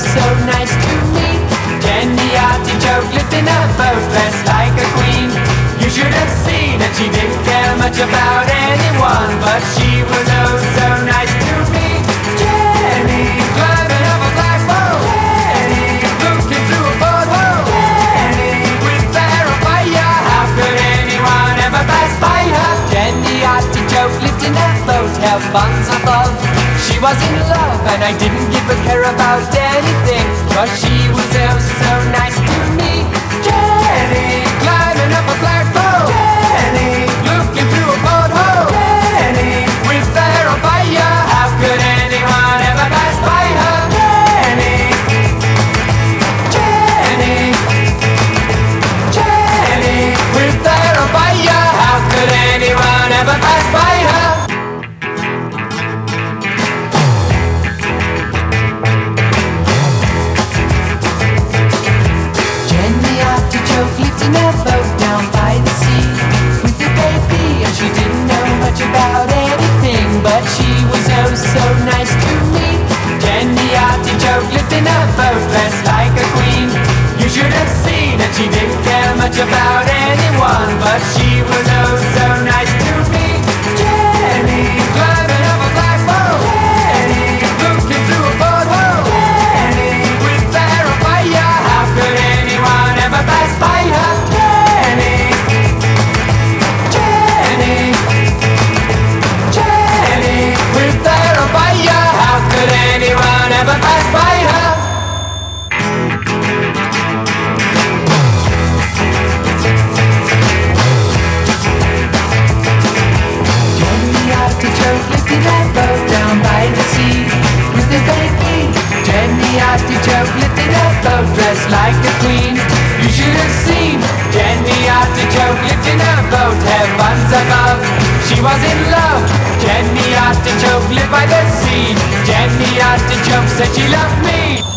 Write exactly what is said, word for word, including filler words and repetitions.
so nice to meet. Jenny Artichoke lived in a boat dressed like a queen. You should have seen that she didn't care much about anyone, but she was oh so nice to me. Jenny climbing up a flagpole, Jenny looking through a porthole, Jenny with hair on fire. How could anyone ever pass by her? Jenny Artichoke lived in a boat held buns above. She was in love and I didn't give a care about anything, cause she was oh so nice to me. Jenny climbing up a flagpole, Jenny looking through a porthole, Jenny with her hair on fire. How could anyone ever pass by her? Jenny, Jenny, Jenny with her hair on fire. How could anyone ever pass by her? Lived in a boat down by the sea with a baby, and she didn't know much about anything, but she was oh so nice to me. Jenny Artichoke lived in a boat dressed like a queen. You should have seen that she didn't care much about anyone, but she was oh so nice to me. Jenny climbing up a flagpole, Jenny looking through a porthole, Jenny with her hair on fire. How could anyone ever pass by her? Jenny, Jenny, Jenny with her hair on fire. How could anyone ever pass by her? Jenny Artichoke lived in a boat down by the sea with a baby. Jenny Artichoke lived in a boat dressed like a queen. You should have seen Jenny Artichoke lived in a boat, heavens above. She was in love. Jenny Artichoke lived by the sea. Jenny Artichoke said she loved me.